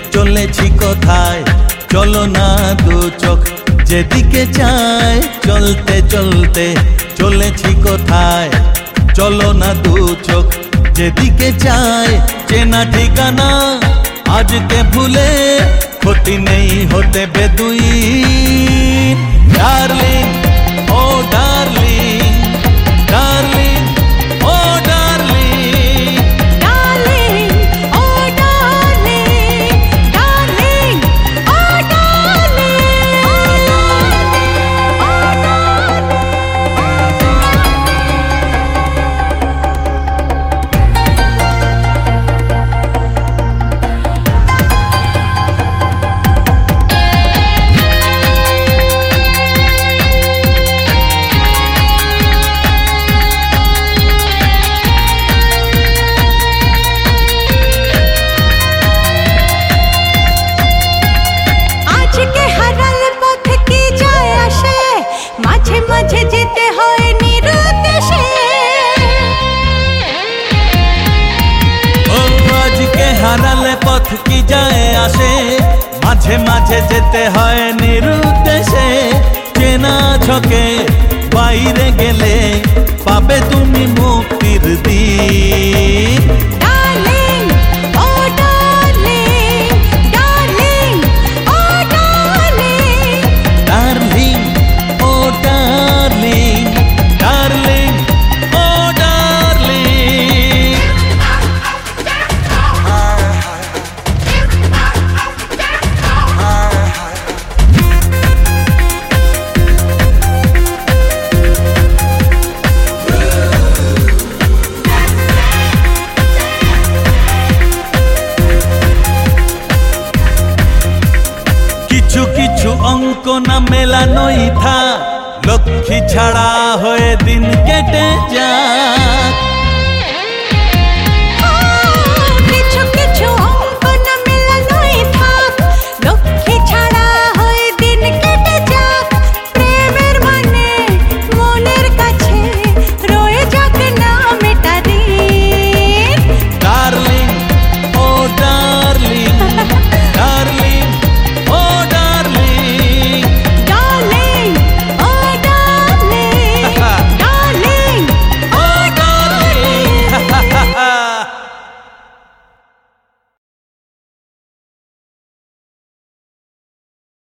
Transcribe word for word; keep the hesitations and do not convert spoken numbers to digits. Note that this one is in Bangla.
চলেছি কোথায় চলো না দু চোখ যেদিকে চায় চলতে চলতে চলেছি কোথায় চলো না দু চোখ যেদিকে চায় চেনা ঠিকানা আজকে ভুলে ক্ষতি নেই হতে বেদুইন ডার্লিং ও ডার্লিং ডার্লিং ও ডার্লিং ডার্লিং ও ডার্লিং ডার্লিং ও মাঝে মাঝে যেতে হয় নিরুদ্দেশে ও আজকে হারালে পথ কি যায় আসে মাঝে মাঝে যেতে হয় নিরুদ্দেশে চেনা ছকে বাইরে গেলে পাবে তুমি মুক্তির দিন ডার্লিং ও ডার্লিং ডার্লিং ও ডার্লিং ডার্লিং ও ডার্লিং ডার্লিং ও ডার্লিং কিছু কিছু অঙ্ক না মেলানোই থা লক্ষ্মী ছাড়া হয়ে দিন কেটে যায়